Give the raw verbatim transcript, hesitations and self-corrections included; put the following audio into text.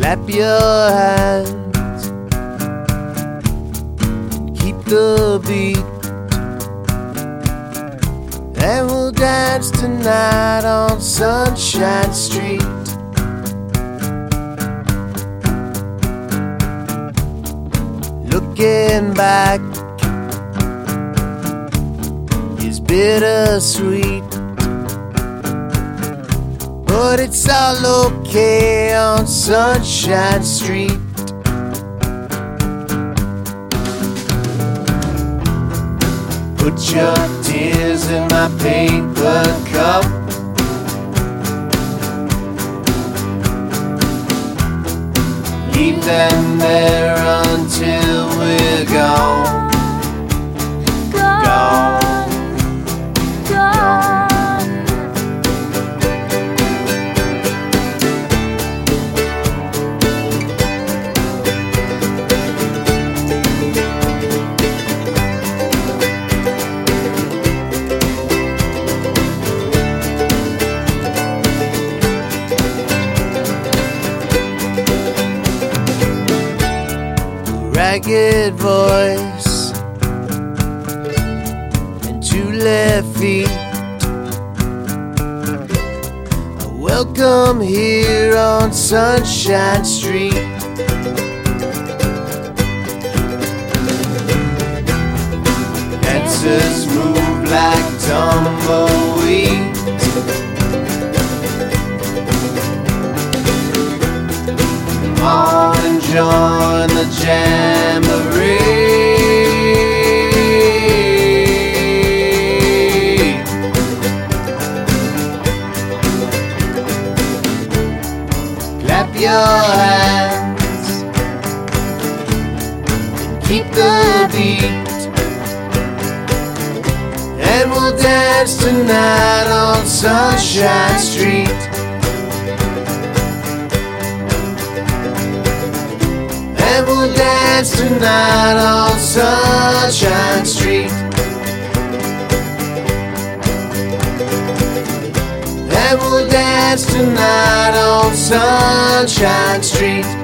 Clap your hands, keep the beat, and we'll dance tonight on Sunshine Street. Looking back is bittersweet, but it's all okay on Sunshine Street. Put your tears in my paper cup, leave them there until we're gone. Gone. Ragged voice and two left feet, welcome here on Sunshine Street. Dancers move like tumbleweeds, come on and join the jamboree. Clap your hands and keep the beat, and we'll dance tonight on Sunshine Street. And we'll dance tonight on Sunshine Street. And we'll dance tonight on Sunshine Street.